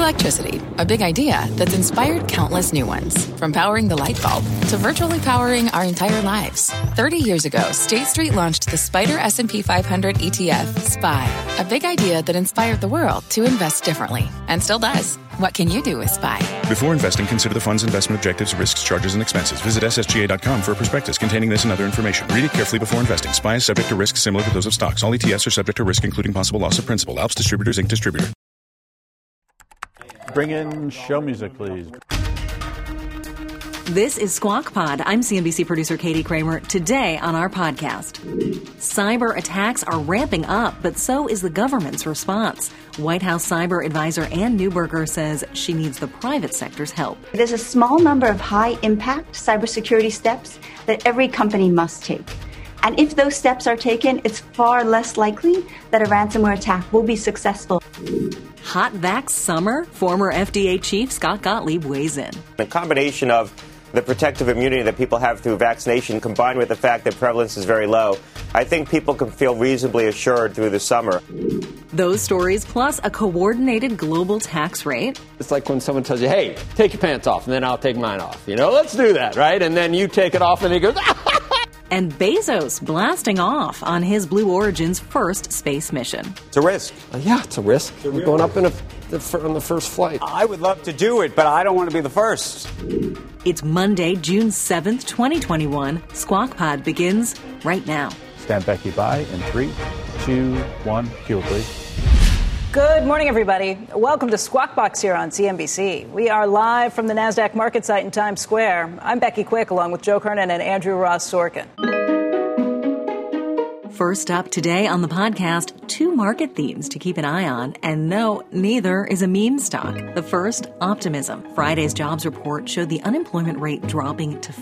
Electricity, a big idea that's inspired countless new ones. From powering the light bulb to virtually powering our entire lives. 30 years ago, State Street launched the SPDR S&P 500 ETF, SPY. A big idea that inspired the world to invest differently. And still does. What can you do with SPY? Before investing, consider the fund's investment objectives, risks, charges, and expenses. Visit ssga.com for a prospectus containing this and other information. Read it carefully before investing. SPY is subject to risks similar to those of stocks. All ETFs are subject to risk, including possible loss of principal. Alps Distributors, Inc. Distributor. Bring in show music, please. This is Squawk Pod. I'm CNBC producer Katie Kramer. Today on our podcast, cyber attacks are ramping up, but so is the government's response. White House cyber advisor Ann Neuberger says she needs the private sector's help. There's a small number of high-impact cybersecurity steps that every company must take. And if those steps are taken, it's far less likely that a ransomware attack will be successful. Hot vax summer? Former FDA chief Scott Gottlieb weighs in. The combination of the protective immunity that people have through vaccination combined with the fact that prevalence is very low, I think people can feel reasonably assured through the summer. Those stories plus a coordinated global tax rate. It's like when someone tells you, hey, take your pants off and then I'll take mine off. Let's do that, right? And then you take it off and he goes, And Bezos blasting off on his Blue Origin's first space mission. It's a risk. Yeah, it's a risk. We're going up on the first flight. I would love to do it, but I don't want to be the first. It's Monday, June 7th, 2021. Squawk Pod begins right now. Stand Becky by in 3, 2, 1. Cue, please. Good morning, everybody. Welcome to Squawk Box here on CNBC. We are live from the NASDAQ market site in Times Square. I'm Becky Quick, along with Joe Kernan and Andrew Ross Sorkin. First up today on the podcast, two market themes to keep an eye on. And no, neither is a meme stock. The first, optimism. Friday's jobs report showed the unemployment rate dropping to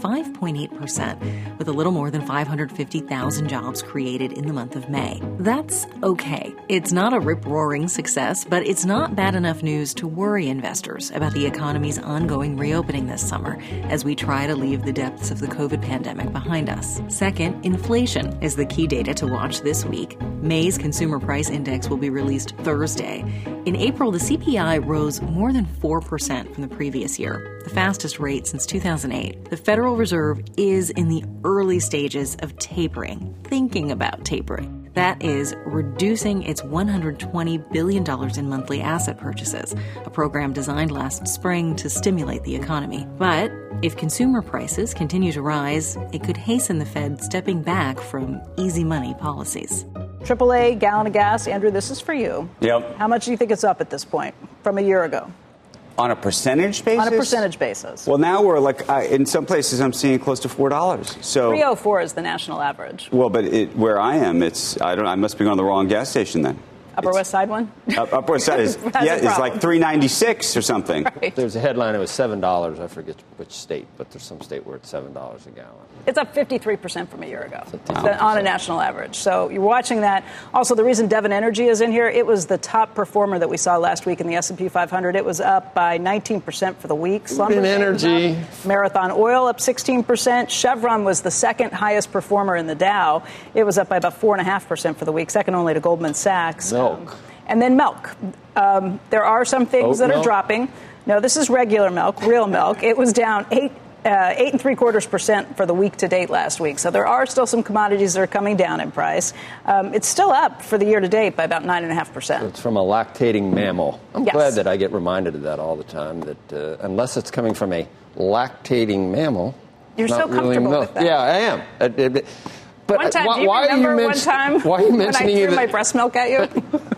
5.8%, with a little more than 550,000 jobs created in the month of May. That's okay. It's not a rip-roaring success, but it's not bad enough news to worry investors about the economy's ongoing reopening this summer as we try to leave the depths of the COVID pandemic behind us. Second, inflation is the key data to watch this week. May's Consumer Price Index will be released Thursday. In April, the CPI rose more than 4% from the previous year, the fastest rate since 2008. The Federal Reserve is in the early stages of tapering, thinking about tapering. That is, reducing its $120 billion in monthly asset purchases, a program designed last spring to stimulate the economy. But if consumer prices continue to rise, it could hasten the Fed stepping back from easy money policies. AAA gallon of gas. Andrew, this is for you. Yep. How much do you think it's up at this point from a year ago? On a percentage basis? On a percentage basis. Well, now we're like, in some places I'm seeing close to $4. So 304 is the national average. Well, but where I am, I must be going to the wrong gas station then. Upper West Side one? Upper West Side is, it's like $3.96 or something. Right. There's a headline, it was $7. I forget which state, but there's some state where it's $7 a gallon. It's up 53% from a year ago on a national average. So you're watching that. Also, the reason Devon Energy is in here, it was the top performer that we saw last week in the S&P 500. It was up by 19% for the week. Devon Energy. Marathon Oil up 16%. Chevron was the second highest performer in the Dow. It was up by about 4.5% for the week, second only to Goldman Sachs. And then milk. There are some things that are dropping. No, this is regular milk, real milk. It was down 8.75% for the week to date last week. So there are still some commodities that are coming down in price. It's still up for the year to date by about 9.5%. So it's from a lactating mammal. I'm glad that I get reminded of that all the time, that unless it's coming from a lactating mammal, you're so comfortable with that. Yeah, I am. But one time, why are you mentioning when I threw my breast milk at you?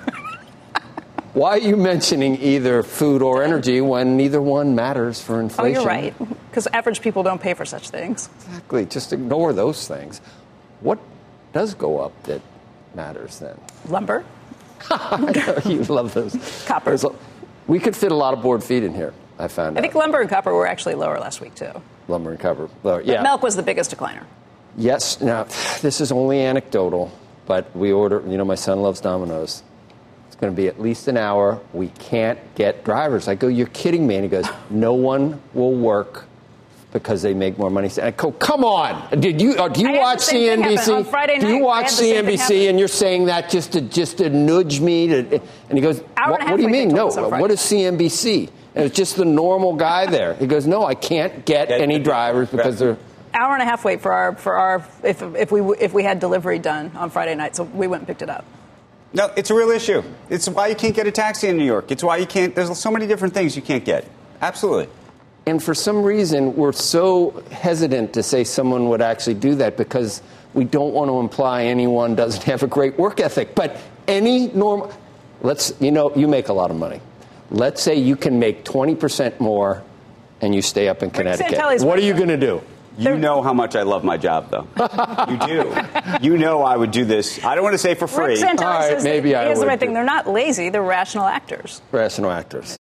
Why are you mentioning either food or energy when neither one matters for inflation? Oh, you're right. Because average people don't pay for such things. Exactly. Just ignore those things. What does go up that matters then? Lumber. I know you love those. Copper. We could fit a lot of board feet in here, I found out. I think lumber and copper were actually lower last week, too. Lumber and copper. Lower. Yeah. But milk was the biggest decliner. Yes. Now, this is only anecdotal, but we order, my son loves Domino's. It's going to be at least an hour. We can't get drivers. I go, you're kidding me. And he goes, no one will work because they make more money. I go, come on! Do you watch CNBC? On Friday night, do you watch CNBC and you're saying that just to nudge me? And he goes, what do you mean? No, what is CNBC? And it's just the normal guy there. He goes, no, I can't get any drivers because they're hour and a half wait for our if we had delivery done on Friday night, so we went and picked it up. No, it's a real issue. It's why you can't get a taxi in New York. It's why you can't. There's so many different things you can't get. Absolutely. And for some reason, we're so hesitant to say someone would actually do that because we don't want to imply anyone doesn't have a great work ethic. But any normal, you make a lot of money. Let's say you can make 20% more and you stay up in Connecticut. What are you going to do? You know how much I love my job, though. You do. You know I would do this. I don't want to say for free. Rick Santelli says maybe I would. Here's the right thing. They're not lazy. They're rational actors. Rational actors.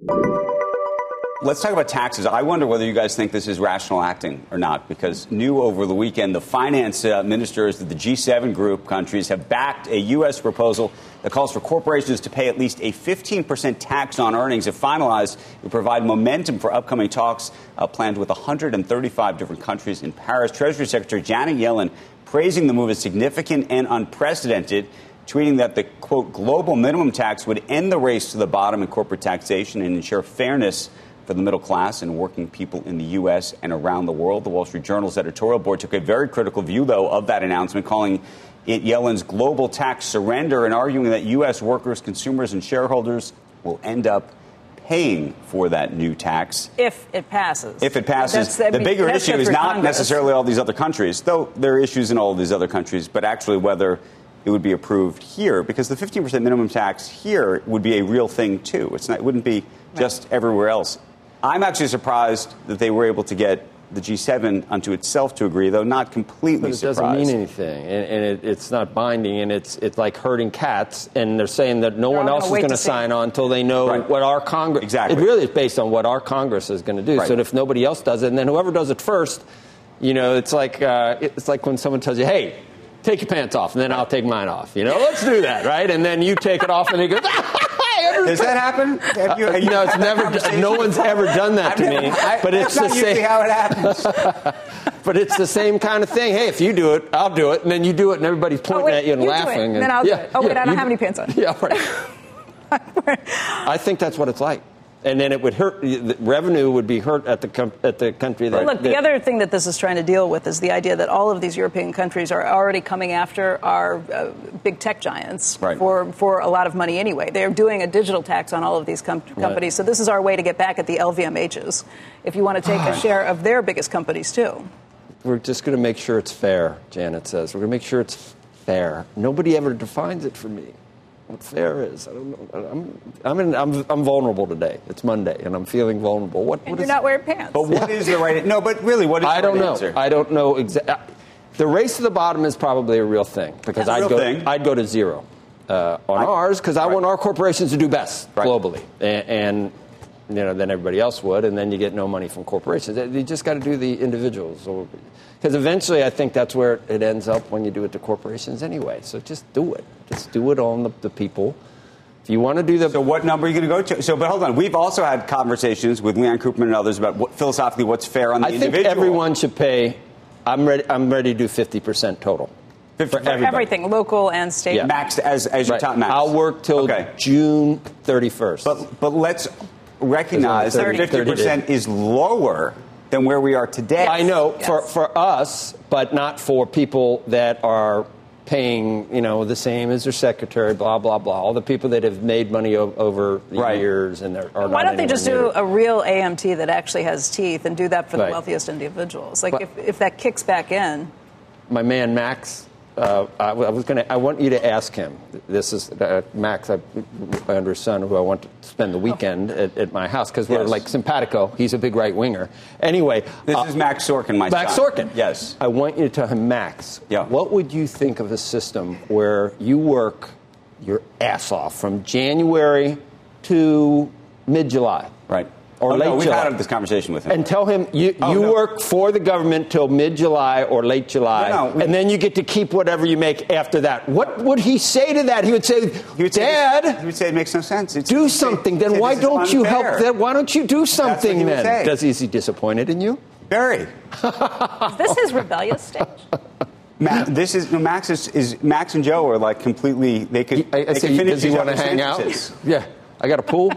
Let's talk about taxes. I wonder whether you guys think this is rational acting or not, because new over the weekend, the finance ministers of the G7 group countries have backed a U.S. proposal that calls for corporations to pay at least a 15% tax on earnings. If finalized, it would provide momentum for upcoming talks planned with 135 different countries in Paris. Treasury Secretary Janet Yellen praising the move as significant and unprecedented, tweeting that the, quote, global minimum tax would end the race to the bottom in corporate taxation and ensure fairness for the middle class and working people in the U.S. and around the world. The Wall Street Journal's editorial board took a very critical view, though, of that announcement, calling it Yellen's global tax surrender and arguing that U.S. workers, consumers, and shareholders will end up paying for that new tax. If it passes. If it passes. The bigger issue is not necessarily all these other countries, though there are issues in all of these other countries, but actually whether it would be approved here, because the 15% minimum tax here would be a real thing, too. It wouldn't be just everywhere else. I'm actually surprised that they were able to get the G7 unto itself to agree, though not completely surprised. But it doesn't mean anything, and it's not binding, and it's like herding cats, and they're saying that no one else is going to sign on until they know what our Congress... Exactly. It really is based on what our Congress is going to do. Right. So if nobody else does it, and then whoever does it first, it's like when someone tells you, hey, take your pants off, and then I'll take mine off. Let's do that, right? And then you take it off, and they go... Does that happen? No, it's never. No one's ever done that to me. But it's the same. Usually how it happens. But it's the same kind of thing. Hey, if you do it, I'll do it, and then you do it, and everybody's pointing at you and laughing. And then I'll do it. Oh wait, I don't have any pants on. Yeah, right. I think that's what it's like. And then it would hurt. The revenue would be hurt at the country. Well, look, the other thing that this is trying to deal with is the idea that all of these European countries are already coming after our big tech giants for a lot of money anyway. They're doing a digital tax on all of these companies. Right. So this is our way to get back at the LVMHs if you want to take a share of their biggest companies, too. We're just going to make sure it's fair, Janet says. We're going to make sure it's fair. Nobody ever defines it for me. What fair is? I don't know. I'm vulnerable today. It's Monday, and I'm feeling vulnerable. What you're not wearing pants. But what is the right? No, but really, what is the right answer? I don't know exactly. The race to the bottom is probably a real thing because I'd go to zero on ours because I want our corporations to do best globally, and then everybody else would, and then you get no money from corporations. You just got to do the individuals. Because eventually I think that's where it ends up when you do it to corporations anyway. So just do it. Just do it on the people. If you want to do the... So what number are you going to go to? But hold on. We've also had conversations with Leon Krugman and others about philosophically what's fair on the individual. I think everyone should pay... I'm ready to do 50% total. For everything, local and state. Yeah. Max as your top max. I'll work till June 31st. But let's recognize that 50% is lower than where we are today. I know, for us, but not for people that are paying, the same as their secretary, blah, blah, blah. All the people that have made money over the years and are not. Why don't they just do a real AMT that actually has teeth and do that for the wealthiest individuals? If that kicks back in. My man, Max, I want you to ask him. This is Max, my under son, who I want to spend the weekend at my house because we're like simpatico. He's a big right winger. Anyway, this is Max Sorkin, my son. Max Sorkin. Yes. I want you to tell him, Max. Yeah. What would you think of a system where you work your ass off from January to mid-July? Right. Or late we've July. had this conversation with him. And tell him you work for the government till mid-July or late July, and then you get to keep whatever you make after that. What would he say to that? He would say, Dad... He would say it makes no sense. Do something. Then why don't you help them? Why don't you do something then? Is he disappointed in you? Very. Is this his rebellious stage? Max and Joe are like completely. They could. Does he want to hang out? Yeah, I got a pool.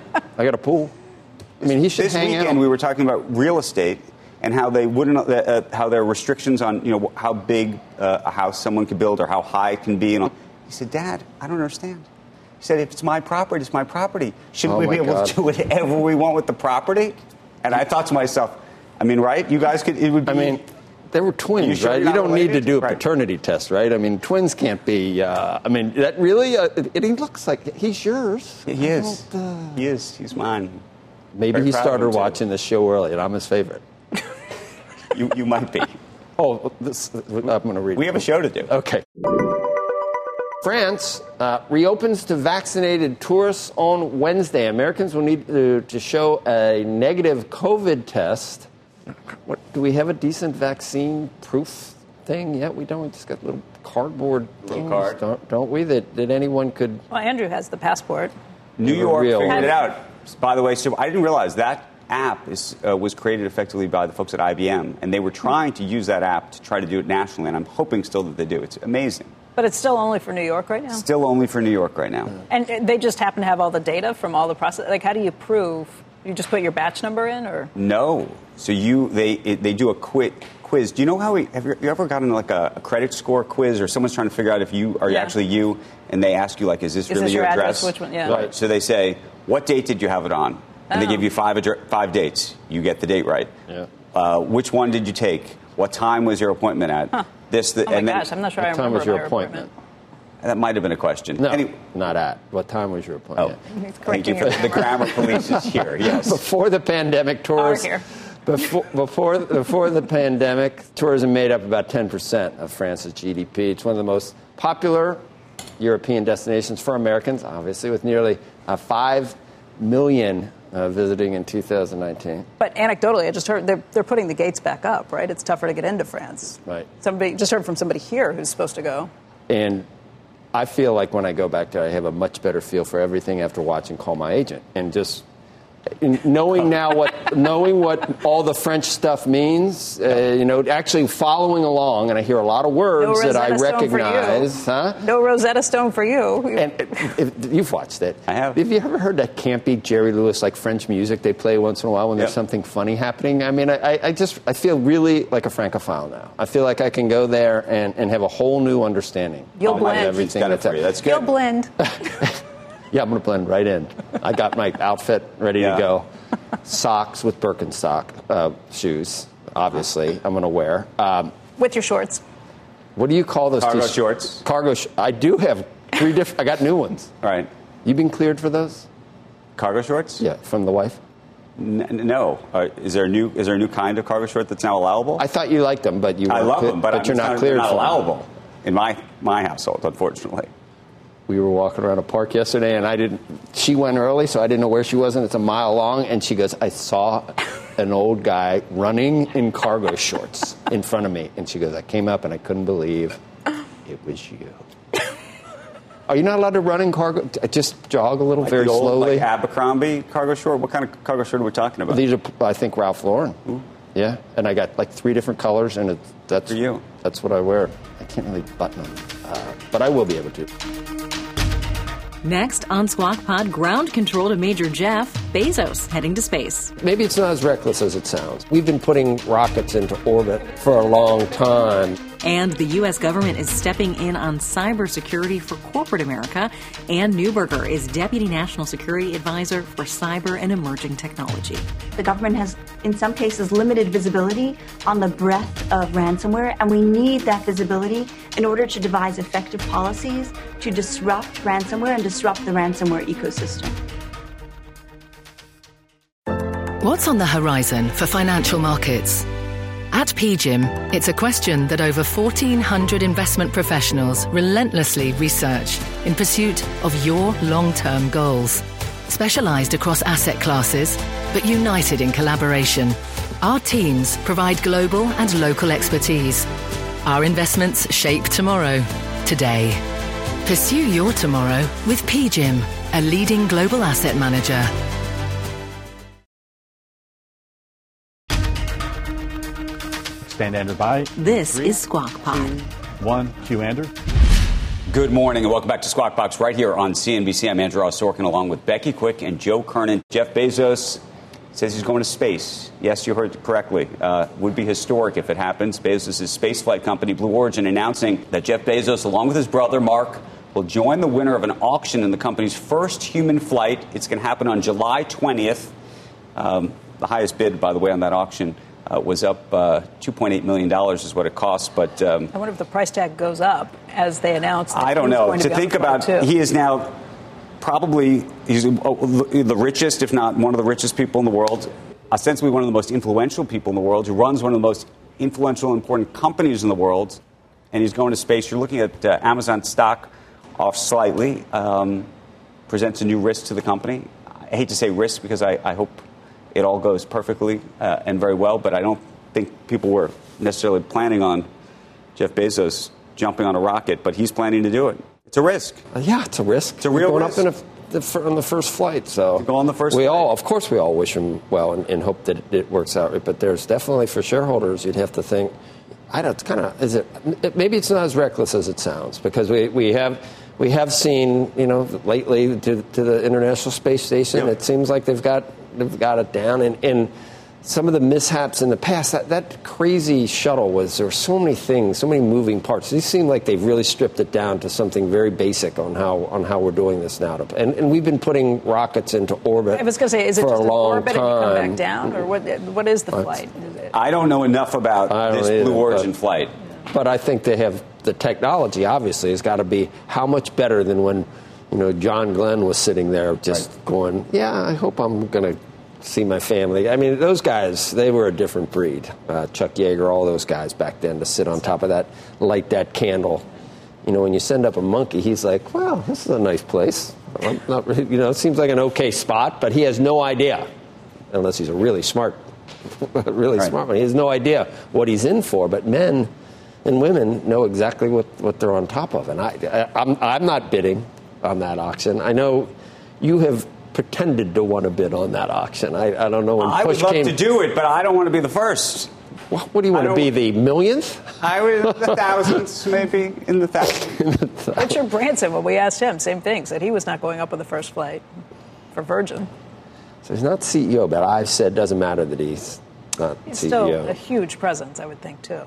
I mean, he should hang out. This weekend we were talking about real estate and how they wouldn't, how there are restrictions on how big a house someone could build or how high it can be. And he said, "Dad, I don't understand." He said, "If it's my property, it's my property. Shouldn't we be able to do whatever we want with the property?" And I thought to myself, I mean, right? You guys could. It would be. I mean, they were twins, right? You don't need to do a paternity test, right? I mean, twins can't be. I mean, that really. He looks like he's yours. He is. He is. He's mine. Maybe he started watching the show early, and I'm his favorite. You might be. Oh, I'm going to read. We have a show to do. Okay. France reopens to vaccinated tourists on Wednesday. Americans will need to show a negative COVID test. What, do we have a decent vaccine proof thing yet? We don't. We just got little cardboard things, don't we? That anyone could. Well, Andrew has the passport. New York figured it out. By the way, so I didn't realize that app was created effectively by the folks at IBM, and they were trying to use that app to try to do it nationally, and I'm hoping still that they do. It's amazing. But it's still only for New York right now? Still only for New York right now. And they just happen to have all the data from all the process? Like, how do you prove? You just put your batch number in, or? No. So they do a quiz. Do you know how have you ever gotten like a credit score quiz, or someone's trying to figure out if you are actually you, and they ask you like, is this really your address? Which one? Yeah. Right. So they say, what date did you have it on? And they give you five dates. You get the date right. Yeah. Which one did you take? What time was your appointment at? Huh. I'm not sure I remember. What time was your appointment? That might have been a question. No, not at. What time was your appointment? Oh, thank you. The grammar police is here. Yes. Before the pandemic, tourists. Before the pandemic, tourism made up about 10% of France's GDP. It's one of the most popular European destinations for Americans, obviously, with nearly 5 million visiting in 2019. But anecdotally, I just heard they're putting the gates back up, right? It's tougher to get into France. Right. Somebody just heard from somebody here who's supposed to go. And I feel like when I go back there, I have a much better feel for everything after watching Call My Agent, and just knowing what all the French stuff means, actually following along, and I hear a lot of words that I recognize. No Rosetta Stone for you. And if you've watched it. I have. Have you ever heard that campy Jerry Lewis, like French music they play once in a while when there's something funny happening? I mean, I feel really like a Francophile now. I feel like I can go there and have a whole new understanding. You'll blend. Everything that's good. You'll blend. Yeah, I'm going to blend right in. I got my outfit ready to go. Socks with Birkenstock shoes, obviously, I'm going to wear. With your shorts. What do you call those? Cargo shorts. I do have 3 different. I got new ones. All right. You been cleared for those? Cargo shorts? Yeah, from the wife. No. Is there a new kind of cargo short that's now allowable? I thought you liked them, but I love them, but you're not cleared. They're not for allowable in my household, unfortunately. We were walking around a park yesterday, and she went early, so I didn't know where she was, and it's a mile long, and she goes, I saw an old guy running in cargo shorts in front of me, and she goes, I came up, and I couldn't believe it was you. Are you not allowed to run in cargo? Just jog a little, very slowly? Like Abercrombie cargo short? What kind of cargo short are we talking about? These are, I think, Ralph Lauren. Ooh. Yeah, and I got like 3 different colors, and that's for you. That's what I wear. I can't really button them, but I will be able to. Next on Squawk Pod, ground control to Major Jeff Bezos heading to space. Maybe it's not as reckless as it sounds. We've been putting rockets into orbit for a long time. And the U.S. government is stepping in on cybersecurity for corporate America. Ann Neuberger is Deputy National Security Advisor for Cyber and Emerging Technology. The government has, in some cases, limited visibility on the breadth of ransomware, and we need that visibility in order to devise effective policies to disrupt ransomware and disrupt the ransomware ecosystem. What's on the horizon for financial markets? At PGIM, it's a question that over 1,400 investment professionals relentlessly research in pursuit of your long-term goals. Specialized across asset classes, but united in collaboration, our teams provide global and local expertise. Our investments shape tomorrow, today. Pursue your tomorrow with PGIM, a leading global asset manager. Stand by. This is Squawk Pod. 1, Q Ander. Good morning and welcome back to Squawk Box right here on CNBC. I'm Andrew Ross Sorkin along with Becky Quick and Joe Kernan. Jeff Bezos says he's going to space. Yes, you heard correctly. Would be historic if it happens. Bezos' spaceflight company Blue Origin announcing that Jeff Bezos, along with his brother Mark, will join the winner of an auction in the company's first human flight. It's going to happen on July 20th. The highest bid, by the way, on that auction was up $2.8 million is what it costs. But I wonder if the price tag goes up as they announced. I don't know. To think about, he is now probably he's the richest, if not one of the richest people in the world, ostensibly one of the most influential people in the world, who runs one of the most influential and important companies in the world, and he's going to space. You're looking at Amazon stock off slightly, presents a new risk to the company. I hate to say risk because I hope it all goes perfectly and very well, but I don't think people were necessarily planning on Jeff Bezos jumping on a rocket, but he's planning to do it. It's a risk. Yeah, it's a risk. It's a real going risk. Up on the first flight. So to go on the first flight. Of course, we all wish him well and hope that it works out. But there's definitely, for shareholders, you'd have to think, I don't. Maybe it's not as reckless as it sounds, because we have seen, lately to the International Space Station. Yep. It seems like they've got it down, and some of the mishaps in the past, that crazy shuttle there were so many things, so many moving parts. These seem like they've really stripped it down to something very basic on how we're doing this now. And we've been putting rockets into orbit. I was going to say, is it for just a long orbit time. and you come back down, or what is the flight? I don't know enough about this Blue Origin flight. But I think they have the technology. Obviously, has got to be how much better than when John Glenn was sitting there just going, yeah, I hope I'm going to see my family. I mean, those guys, they were a different breed. Chuck Yeager, all those guys back then, to sit on top of that, light that candle. When you send up a monkey, he's like, well, this is a nice place. Not really, it seems like an okay spot, but he has no idea, unless he's a really smart, smart one. He has no idea what he's in for. But men and women know exactly what they're on top of. And I'm not bidding on that auction. I know you have pretended to want to bid on that auction. I don't know when I push would love came. to do it, but I don't want to be the first. What do you want to be, the millionth? I was the thousands, maybe in the thousands. Richard Branson, when we asked him, same thing, said he was not going up on the first flight for Virgin. So he's not CEO, but I've said doesn't matter that he's not He's CEO. still a huge presence, I would think, too.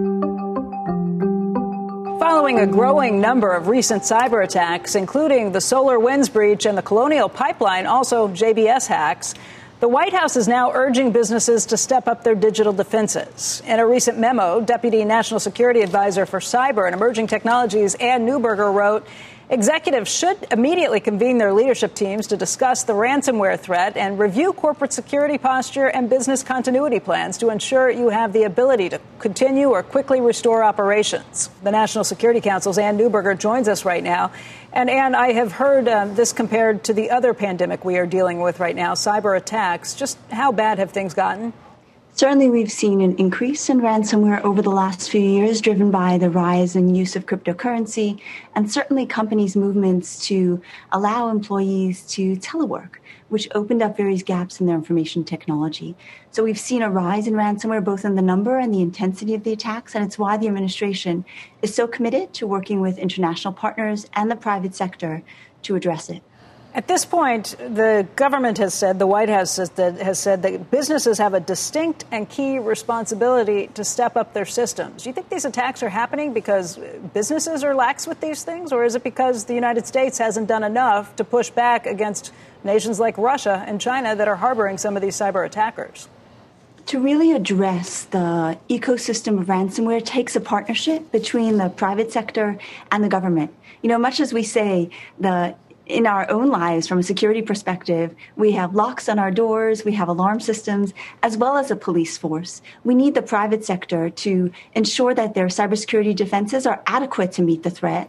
Following a growing number of recent cyber attacks, including the SolarWinds breach and the Colonial Pipeline, also JBS hacks, the White House is now urging businesses to step up their digital defenses. In a recent memo, Deputy National Security Advisor for Cyber and Emerging Technologies Ann Neuberger wrote, executives should immediately convene their leadership teams to discuss the ransomware threat and review corporate security posture and business continuity plans to ensure you have the ability to continue or quickly restore operations. The National Security Council's Ann Neuberger joins us right now. And Ann, I have heard this compared to the other pandemic we are dealing with right now, cyber attacks. Just how bad have things gotten? Certainly, we've seen an increase in ransomware over the last few years, driven by the rise in use of cryptocurrency, and certainly companies' movements to allow employees to telework, which opened up various gaps in their information technology. So we've seen a rise in ransomware, both in the number and the intensity of the attacks, and it's why the administration is so committed to working with international partners and the private sector to address it. At this point, the government has said, the White House has said that businesses have a distinct and key responsibility to step up their systems. Do you think these attacks are happening because businesses are lax with these things, or is it because the United States hasn't done enough to push back against nations like Russia and China that are harboring some of these cyber attackers? To really address the ecosystem of ransomware takes a partnership between the private sector and the government. Much as we say in our own lives, from a security perspective, we have locks on our doors, we have alarm systems, as well as a police force. We need the private sector to ensure that their cybersecurity defenses are adequate to meet the threat.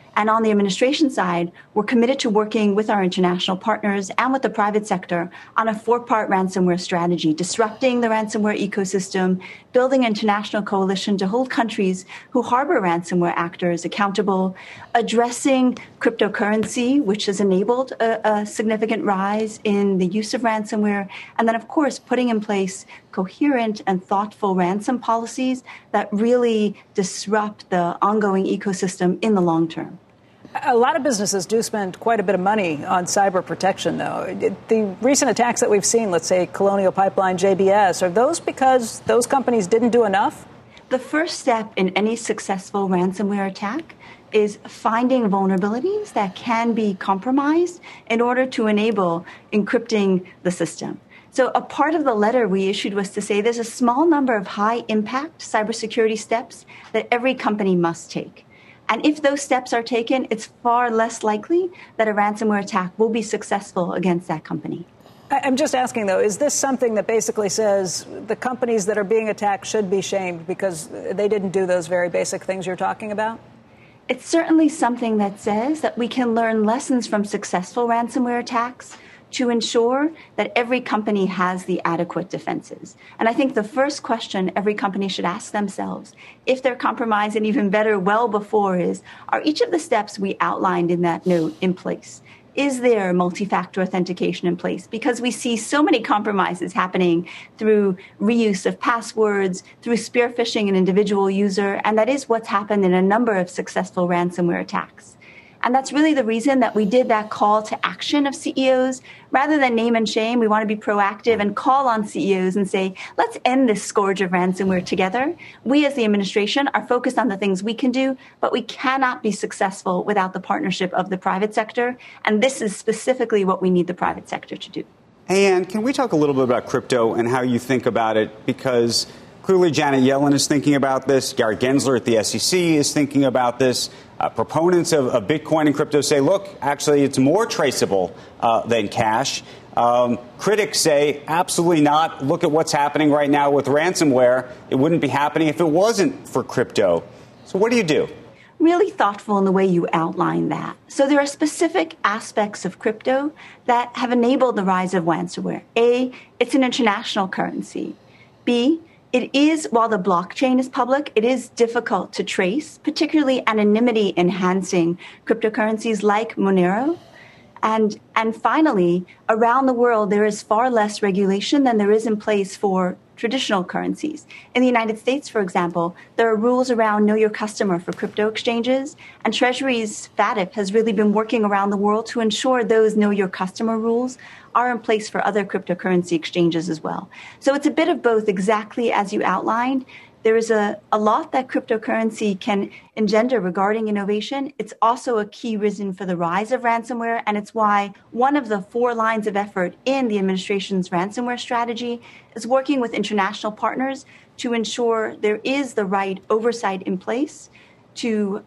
And on the administration side, we're committed to working with our international partners and with the private sector on a 4-part ransomware strategy, disrupting the ransomware ecosystem, building an international coalition to hold countries who harbor ransomware actors accountable, addressing cryptocurrency, which has enabled a significant rise in the use of ransomware, and then, of course, putting in place coherent and thoughtful ransom policies that really disrupt the ongoing ecosystem in the long term. A lot of businesses do spend quite a bit of money on cyber protection, though. The recent attacks that we've seen, let's say Colonial Pipeline, JBS, are those because those companies didn't do enough? The first step in any successful ransomware attack is finding vulnerabilities that can be compromised in order to enable encrypting the system. So a part of the letter we issued was to say there's a small number of high-impact cybersecurity steps that every company must take. And if those steps are taken, it's far less likely that a ransomware attack will be successful against that company. I'm just asking, though, is this something that basically says the companies that are being attacked should be shamed because they didn't do those very basic things you're talking about? It's certainly something that says that we can learn lessons from successful ransomware attacks to ensure that every company has the adequate defenses. And I think the first question every company should ask themselves, if they're compromised, and even better, well before, is, are each of the steps we outlined in that note in place? Is there multi-factor authentication in place? Because we see so many compromises happening through reuse of passwords, through spear phishing an individual user, and that is what's happened in a number of successful ransomware attacks. And that's really the reason that we did that call to action of CEOs. Rather than name and shame, we want to be proactive and call on CEOs and say, let's end this scourge of ransomware together. We as the administration are focused on the things we can do, but we cannot be successful without the partnership of the private sector. And this is specifically what we need the private sector to do. Hey, Ann, can we talk a little bit about crypto and how you think about it? Because clearly Janet Yellen is thinking about this. Gary Gensler at the SEC is thinking about this. Proponents of Bitcoin and crypto say, look, actually, it's more traceable than cash. Critics say, absolutely not. Look at what's happening right now with ransomware. It wouldn't be happening if it wasn't for crypto. So what do you do? Really thoughtful in the way you outline that. So there are specific aspects of crypto that have enabled the rise of ransomware. A, it's an international currency. B, it is, while the blockchain is public, it is difficult to trace, particularly anonymity-enhancing cryptocurrencies like Monero. And finally, around the world, there is far less regulation than there is in place for traditional currencies. In the United States, for example, there are rules around know your customer for crypto exchanges, and Treasury's FATF has really been working around the world to ensure those know your customer rules are in place for other cryptocurrency exchanges as well. So it's a bit of both, exactly as you outlined. There is a lot that cryptocurrency can engender regarding innovation. It's also a key reason for the rise of ransomware, and it's why one of the 4 lines of effort in the administration's ransomware strategy is working with international partners to ensure there is the right oversight in place to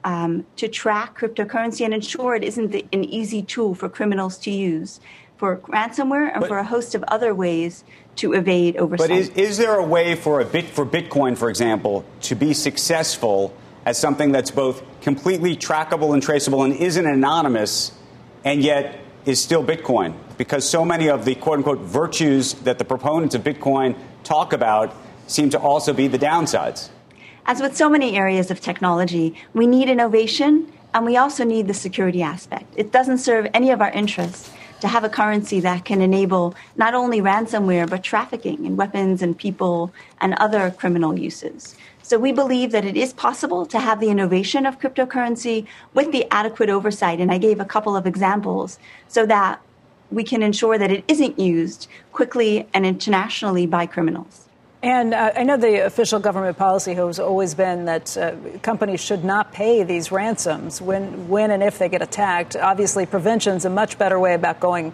track cryptocurrency and ensure it isn't an easy tool for criminals to use for ransomware and for a host of other ways to evade oversight. But is there a way for Bitcoin, for example, to be successful as something that's both completely trackable and traceable and isn't anonymous and yet is still Bitcoin? Because so many of the quote-unquote virtues that the proponents of Bitcoin talk about seem to also be the downsides. As with so many areas of technology, we need innovation and we also need the security aspect. It doesn't serve any of our interests to have a currency that can enable not only ransomware, but trafficking in weapons and people and other criminal uses. So we believe that it is possible to have the innovation of cryptocurrency with the adequate oversight. And I gave a couple of examples so that we can ensure that it isn't used quickly and internationally by criminals. And I know the official government policy has always been that companies should not pay these ransoms when and if they get attacked. Obviously, prevention is a much better way about going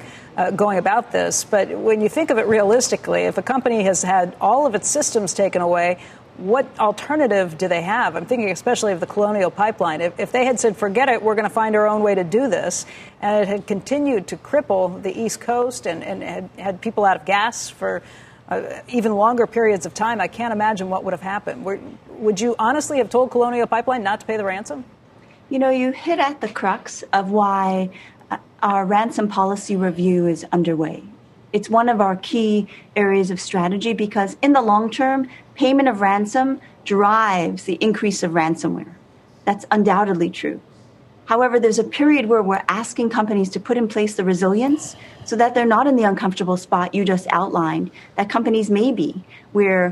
about this. But when you think of it realistically, if a company has had all of its systems taken away, what alternative do they have? I'm thinking especially of the Colonial Pipeline. If they had said, forget it, we're going to find our own way to do this, and it had continued to cripple the East Coast and had people out of gas for even longer periods of time, I can't imagine what would have happened. Would you honestly have told Colonial Pipeline not to pay the ransom? You hit at the crux of why our ransom policy review is underway. It's one of our key areas of strategy because in the long term, payment of ransom drives the increase of ransomware. That's undoubtedly true. However, there's a period where we're asking companies to put in place the resilience so that they're not in the uncomfortable spot you just outlined, that companies may be, where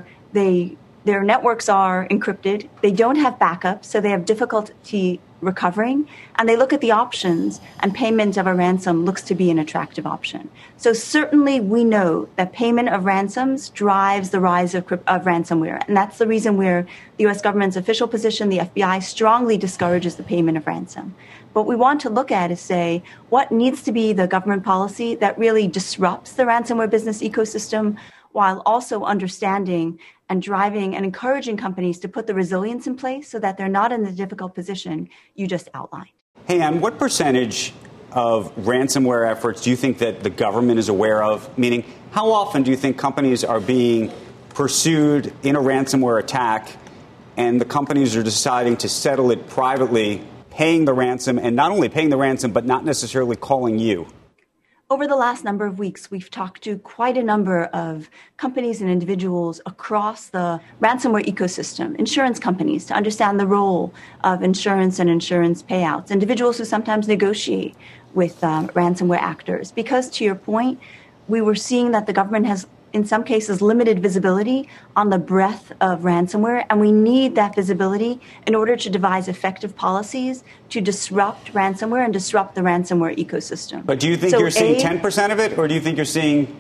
their networks are encrypted, they don't have backup, so they have difficulty recovering, and they look at the options, and payment of a ransom looks to be an attractive option. So certainly we know that payment of ransoms drives the rise of ransomware, and that's the reason where the U.S. government's official position, the FBI, strongly discourages the payment of ransom. What we want to look at is say, what needs to be the government policy that really disrupts the ransomware business ecosystem while also understanding and driving and encouraging companies to put the resilience in place so that they're not in the difficult position you just outlined. Hey, Ann, what percentage of ransomware efforts do you think that the government is aware of? Meaning, how often do you think companies are being pursued in a ransomware attack and the companies are deciding to settle it privately, paying the ransom, and not only paying the ransom, but not necessarily calling you? Over the last number of weeks, we've talked to quite a number of companies and individuals across the ransomware ecosystem, insurance companies, to understand the role of insurance and insurance payouts, individuals who sometimes negotiate with ransomware actors. Because, to your point, we were seeing that the government has, in some cases, limited visibility on the breadth of ransomware, and we need that visibility in order to devise effective policies to disrupt ransomware and disrupt the ransomware ecosystem. But do you think you're seeing 10% of it, or do you think you're seeing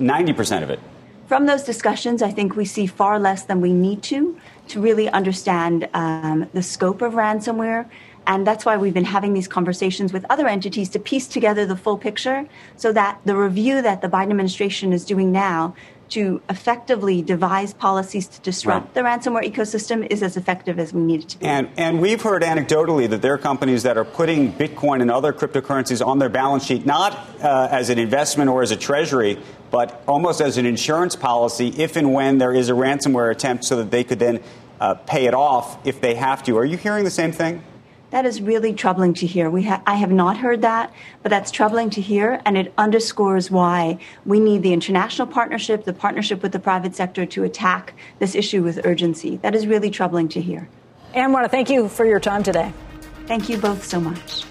90% of it? From those discussions, I think we see far less than we need to really understand the scope of ransomware. And that's why we've been having these conversations with other entities to piece together the full picture so that the review that the Biden administration is doing now to effectively devise policies to disrupt the ransomware ecosystem is as effective as we need it to be. And we've heard anecdotally that there are companies that are putting Bitcoin and other cryptocurrencies on their balance sheet, not as an investment or as a treasury, but almost as an insurance policy if and when there is a ransomware attempt so that they could then pay it off if they have to. Are you hearing the same thing? That is really troubling to hear. I have not heard that, but that's troubling to hear, and it underscores why we need the international partnership, the partnership with the private sector to attack this issue with urgency. That is really troubling to hear. Ann, I want to thank you for your time today. Thank you both so much.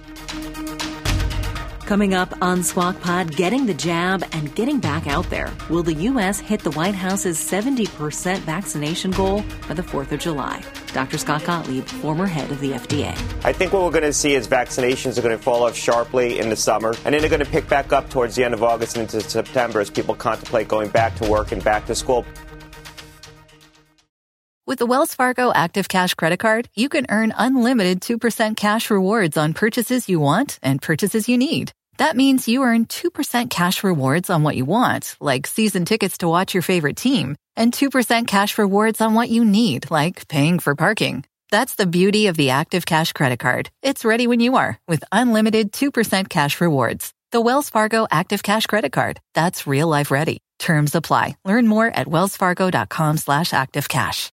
Coming up on Squawk Pod, getting the jab and getting back out there. Will the U.S. hit the White House's 70% vaccination goal by the 4th of July? Dr. Scott Gottlieb, former head of the FDA. I think what we're going to see is vaccinations are going to fall off sharply in the summer, and then they're going to pick back up towards the end of August and into September as people contemplate going back to work and back to school. With the Wells Fargo Active Cash Credit Card, you can earn unlimited 2% cash rewards on purchases you want and purchases you need. That means you earn 2% cash rewards on what you want, like season tickets to watch your favorite team, and 2% cash rewards on what you need, like paying for parking. That's the beauty of the Active Cash Credit Card. It's ready when you are, with unlimited 2% cash rewards. The Wells Fargo Active Cash Credit Card. That's real life ready. Terms apply. Learn more at wellsfargo.com/activecash.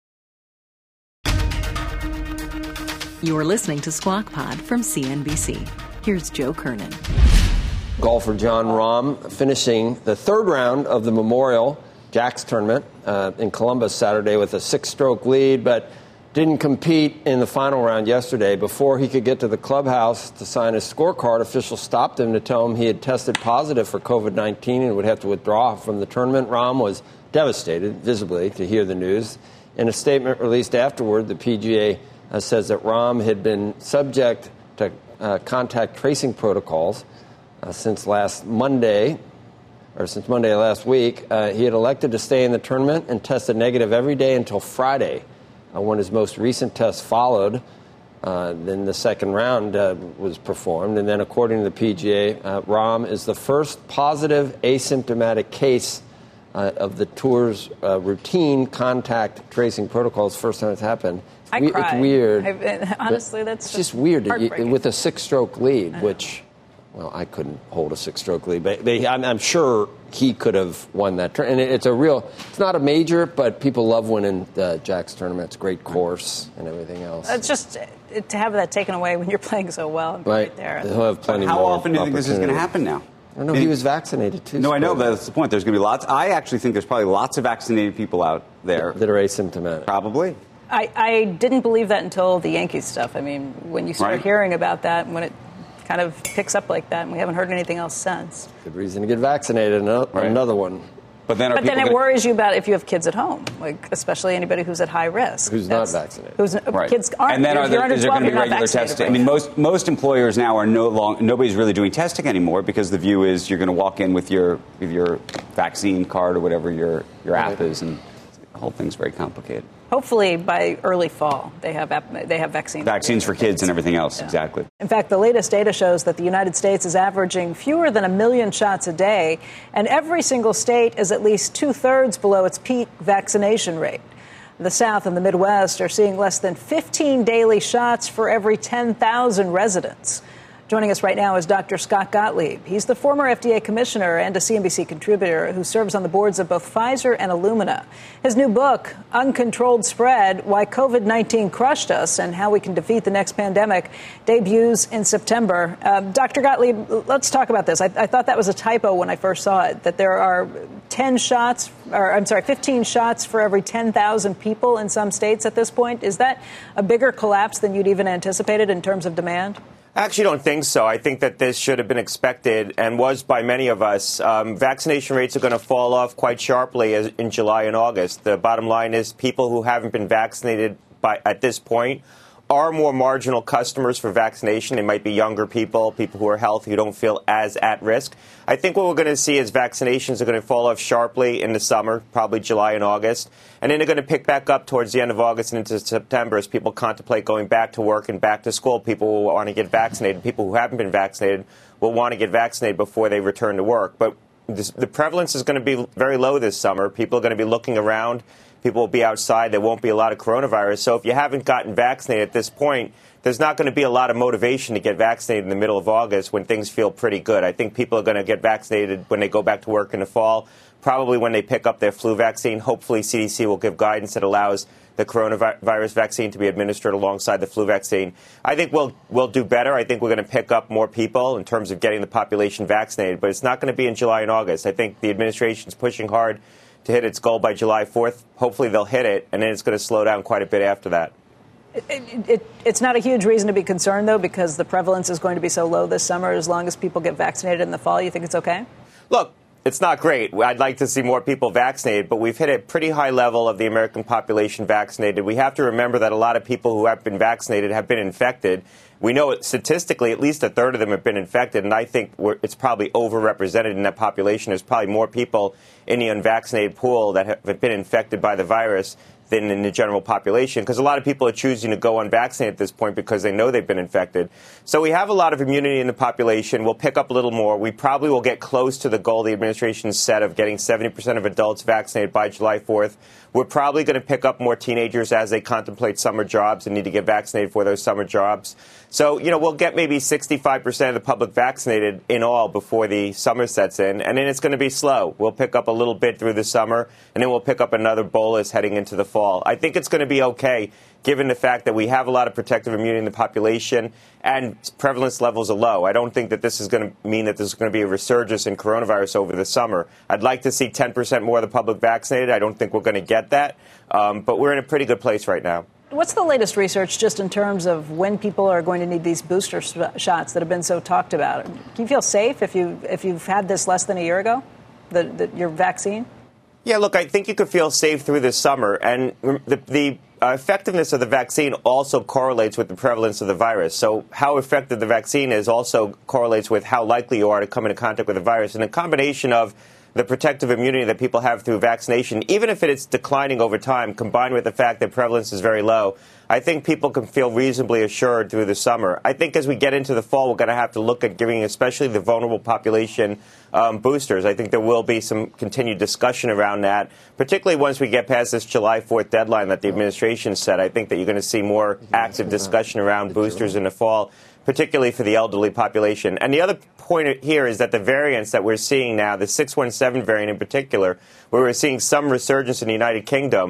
You're listening to Squawk Pod from CNBC. Here's Joe Kernan. Golfer Jon Rahm finishing the third round of the Memorial Jacks tournament in Columbus Saturday with a 6-stroke lead, but didn't compete in the final round yesterday. Before he could get to the clubhouse to sign his scorecard, officials stopped him to tell him he had tested positive for COVID-19 and would have to withdraw from the tournament. Rahm was devastated, visibly, to hear the news. In a statement released afterward, the PGA says that Rahm had been subject to contact tracing protocols since Monday last week. He had elected to stay in the tournament and tested negative every day until Friday, when his most recent test followed. Then the second round was performed. And then, according to the PGA, Rahm is the first positive asymptomatic case of the tour's routine contact tracing protocols. First time it's happened. I cried. It's weird. Honestly, that's just weird with a 6-stroke lead, which, well, I couldn't hold a 6-stroke lead, but I'm sure he could have won that. And it's not a major, but people love winning the Jacks tournament. It's a great course and everything else. It's just to have that taken away when you're playing so well. Right. There. He'll have plenty How more often do you think this is going to happen now? I don't know. He was vaccinated, too. No, I know. That's the point. There's going to be lots. I actually think there's probably lots of vaccinated people out there. That are asymptomatic. Probably. I didn't believe that until the Yankees stuff. I mean, when you start hearing about that, when it kind of picks up like that, and we haven't heard anything else since. Good reason to get vaccinated. Another one. But then it worries you about if you have kids at home, like especially anybody who's at high risk. Who's not vaccinated. Kids aren't. And then is there going to be regular testing? I mean, most employers now are nobody's really doing testing anymore because the view is you're going to walk in with your vaccine card or whatever your app is, and the whole thing's very complicated. Hopefully, by early fall, they have vaccines. Vaccines for kids and everything else, exactly. In fact, the latest data shows that the United States is averaging fewer than 1 million shots a day, and every single state is at least 2/3 below its peak vaccination rate. The South and the Midwest are seeing less than 15 daily shots for every 10,000 residents. Joining us right now is Dr. Scott Gottlieb. He's the former FDA commissioner and a CNBC contributor who serves on the boards of both Pfizer and Illumina. His new book, Uncontrolled Spread, Why COVID-19 Crushed Us and How We Can Defeat the Next Pandemic, debuts in September. Dr. Gottlieb, let's talk about this. I thought that was a typo when I first saw it, that there are 15 shots for every 10,000 people in some states at this point. Is that a bigger collapse than you'd even anticipated in terms of demand? I actually don't think so. I think that this should have been expected and was by many of us. Vaccination rates are going to fall off quite sharply in July and August. The bottom line is people who haven't been vaccinated at this point are more marginal customers for vaccination. They might be younger people, people who are healthy, who don't feel as at risk. I think what we're going to see is vaccinations are going to fall off sharply in the summer, probably July and August. And then they're going to pick back up towards the end of August and into September as people contemplate going back to work and back to school. People will want to get vaccinated. People who haven't been vaccinated will want to get vaccinated before they return to work. But the prevalence is going to be very low this summer. People are going to be looking around. People will be outside. There won't be a lot of coronavirus. So if you haven't gotten vaccinated at this point, there's not going to be a lot of motivation to get vaccinated in the middle of August when things feel pretty good. I think people are going to get vaccinated when they go back to work in the fall, probably when they pick up their flu vaccine. Hopefully, CDC will give guidance that allows the coronavirus vaccine to be administered alongside the flu vaccine. I think we'll do better. I think we're going to pick up more people in terms of getting the population vaccinated, but it's not going to be in July and August. I think the administration's pushing hard to hit its goal by July 4th. Hopefully they'll hit it, and then it's going to slow down quite a bit after that. It's not a huge reason to be concerned, though, because the prevalence is going to be so low this summer. As long as people get vaccinated in the fall, you think it's okay? Look, it's not great. I'd like to see more people vaccinated, but we've hit a pretty high level of the American population vaccinated. We have to remember that a lot of people who have been vaccinated have been infected. We know statistically at least a third of them have been infected, and I think it's probably overrepresented in that population. There's probably more people in the unvaccinated pool that have been infected by the virus than in the general population, because a lot of people are choosing to go unvaccinated at this point because they know they've been infected. So we have a lot of immunity in the population. We'll pick up a little more. We probably will get close to the goal the administration set of getting 70% of adults vaccinated by July 4th. We're probably going to pick up more teenagers as they contemplate summer jobs and need to get vaccinated for those summer jobs. So, we'll get maybe 65% of the public vaccinated in all before the summer sets in, and then it's going to be slow. We'll pick up a little bit through the summer, and then we'll pick up another bolus heading into the fall. I think it's going to be okay, given the fact that we have a lot of protective immunity in the population and prevalence levels are low. I don't think that this is going to mean that there's going to be a resurgence in coronavirus over the summer. I'd like to see 10% more of the public vaccinated. I don't think we're going to get that, but we're in a pretty good place right now. What's the latest research just in terms of when people are going to need these booster shots that have been so talked about? Can you feel safe if you've had this less than a year ago, your vaccine? Yeah, look, I think you could feel safe through this summer. And the effectiveness of the vaccine also correlates with the prevalence of the virus. So how effective the vaccine is also correlates with how likely you are to come into contact with the virus. And a combination of the protective immunity that people have through vaccination, even if it's declining over time, combined with the fact that prevalence is very low, I think people can feel reasonably assured through the summer. I think as we get into the fall, we're going to have to look at giving especially the vulnerable population boosters. I think there will be some continued discussion around that, particularly once we get past this July 4th deadline that the administration set. I think that you're going to see more active discussion around boosters in the fall, particularly for the elderly population. And the other point here is that the variants that we're seeing now, the 617 variant in particular, where we're seeing some resurgence in the United Kingdom,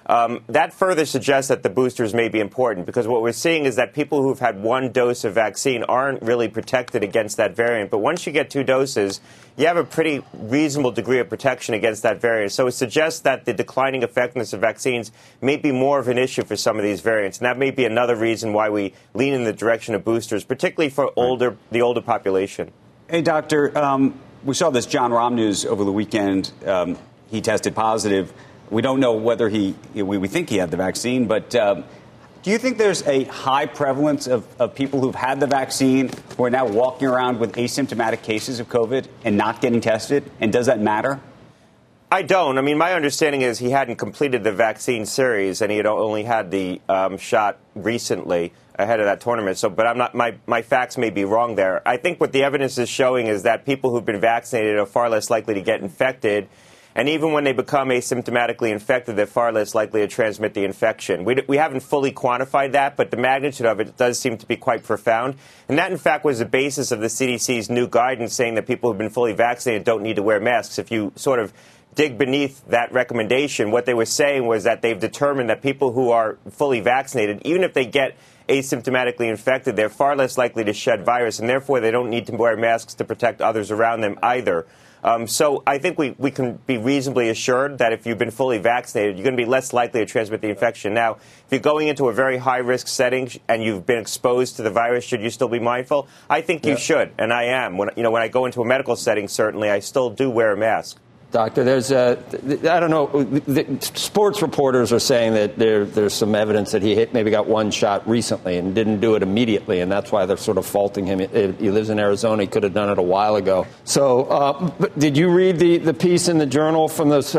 that further suggests that the boosters may be important, because what we're seeing is that people who've had one dose of vaccine aren't really protected against that variant. But once you get 2 doses, you have a pretty reasonable degree of protection against that variant. So it suggests that the declining effectiveness of vaccines may be more of an issue for some of these variants. And that may be another reason why we lean in the direction of boosters, particularly for the older population. Hey, Doctor, we saw this John Rahm news over the weekend. He tested positive. We don't know whether we think he had the vaccine, but do you think there's a high prevalence of people who've had the vaccine who are now walking around with asymptomatic cases of COVID and not getting tested? And does that matter? I don't. I mean, my understanding is he hadn't completed the vaccine series and he had only had the shot recently ahead of that tournament. So, but I'm not. My facts may be wrong there. I think what the evidence is showing is that people who've been vaccinated are far less likely to get infected. And even when they become asymptomatically infected, they're far less likely to transmit the infection. We haven't fully quantified that, but the magnitude of it does seem to be quite profound. And that, in fact, was the basis of the CDC's new guidance saying that people who've been fully vaccinated don't need to wear masks. If you sort of dig beneath that recommendation, what they were saying was that they've determined that people who are fully vaccinated, even if they get asymptomatically infected, they're far less likely to shed virus, and therefore they don't need to wear masks to protect others around them either. So I think we can be reasonably assured that if you've been fully vaccinated, you're going to be less likely to transmit the infection. Now, if you're going into a very high-risk setting and you've been exposed to the virus, should you still be mindful? I think you should, and I am. When I go into a medical setting, certainly, I still do wear a mask. Doctor, there's I don't know, sports reporters are saying that there's some evidence that he maybe got one shot recently and didn't do it immediately, and that's why they're sort of faulting him. He lives in Arizona. He could have done it a while ago. So but did you read the piece in the Journal from those,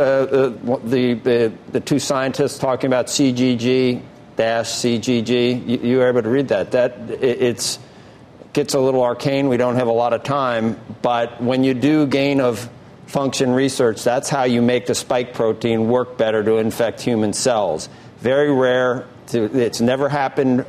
the 2 scientists talking about CGG-CGG? You were able to read that? It gets a little arcane. We don't have a lot of time. But when you do gain of function research, that's how you make the spike protein work better to infect human cells. Very rare. It's never happened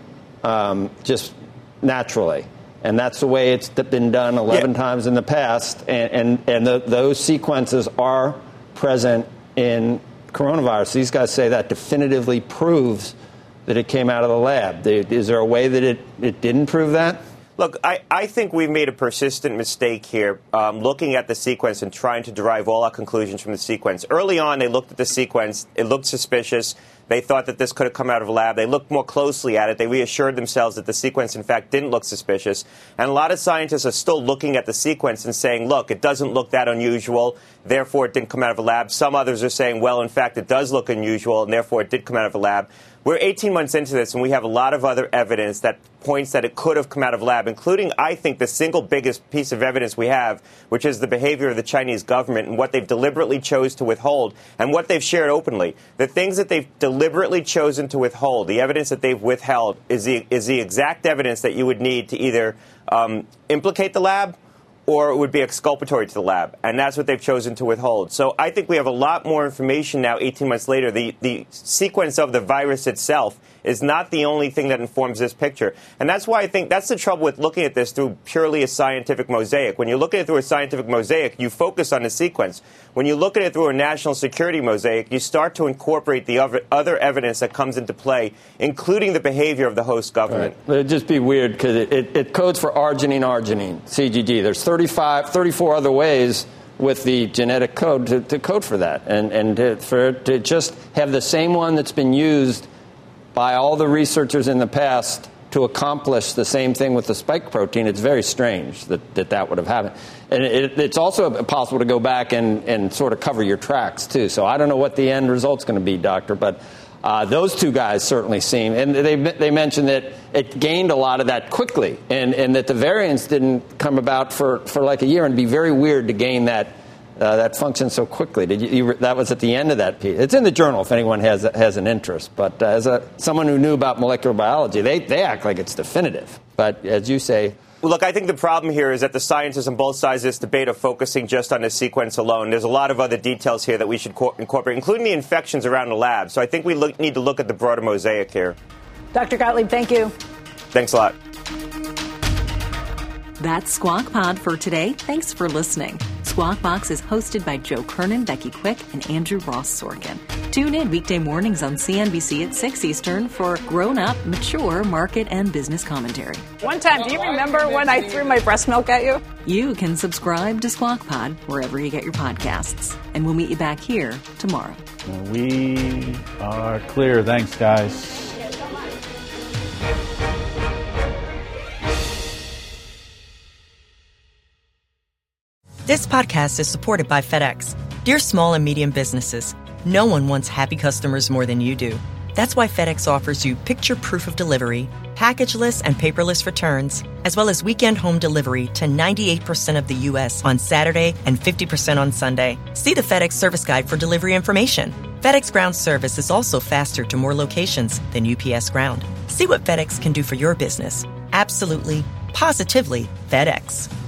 just naturally. And that's the way it's been done 11 times in the past. And those sequences are present in coronavirus. These guys say that definitively proves that it came out of the lab. Is there a way that it didn't prove that? Look, I think we've made a persistent mistake here looking at the sequence and trying to derive all our conclusions from the sequence. Early on, they looked at the sequence. It looked suspicious. They thought that this could have come out of a lab. They looked more closely at it. They reassured themselves that the sequence, in fact, didn't look suspicious. And a lot of scientists are still looking at the sequence and saying, look, it doesn't look that unusual, therefore it didn't come out of a lab. Some others are saying, well, in fact, it does look unusual, and therefore it did come out of a lab. We're 18 months into this, and we have a lot of other evidence that points that it could have come out of a lab, including, I think, the single biggest piece of evidence we have, which is the behavior of the Chinese government and what they've deliberately chose to withhold and what they've shared openly. The things that they've deliberately chosen to withhold, the evidence that they've withheld, is the exact evidence that you would need to either implicate the lab or it would be exculpatory to the lab. And that's what they've chosen to withhold. So I think we have a lot more information now, 18 months later. The sequence of the virus itself is not the only thing that informs this picture. And that's why I think that's the trouble with looking at this through purely a scientific mosaic. When you look at it through a scientific mosaic, you focus on the sequence. When you look at it through a national security mosaic, you start to incorporate the other evidence that comes into play, including the behavior of the host government. Right. It'd just be weird because it codes for arginine, CGG. There's 34 other ways with the genetic code to code for that. And to just have the same one that's been used by all the researchers in the past to accomplish the same thing with the spike protein, it's very strange that would have happened. And it's also possible to go back and sort of cover your tracks, too. So I don't know what the end result's going to be, Doctor, but those 2 guys certainly seem, and they mentioned that it gained a lot of that quickly, and that the variants didn't come about for like a year, and it'd be very weird to gain that function so quickly. That was at the end of that piece. It's in the Journal if anyone has an interest. But as someone who knew about molecular biology, they act like it's definitive. But as you say, well, look, I think the problem here is that the scientists on both sides of this debate are focusing just on the sequence alone. There's a lot of other details here that we should incorporate, including the infections around the lab. So I think we need to look at the broader mosaic here. Dr. Gottlieb, thank you. Thanks a lot. That's Squawk Pod for today. Thanks for listening. Squawk Box is hosted by Joe Kernan, Becky Quick, and Andrew Ross Sorkin. Tune in weekday mornings on CNBC at 6 Eastern for grown-up, mature market and business commentary. One time, do you remember when I threw my breast milk at you? You can subscribe to Squawk Pod wherever you get your podcasts. And we'll meet you back here tomorrow. We are clear. Thanks, guys. This podcast is supported by FedEx. Dear small and medium businesses, no one wants happy customers more than you do. That's why FedEx offers you picture proof of delivery, packageless and paperless returns, as well as weekend home delivery to 98% of the U.S. on Saturday and 50% on Sunday. See the FedEx service guide for delivery information. FedEx Ground service is also faster to more locations than UPS Ground. See what FedEx can do for your business. Absolutely, positively FedEx.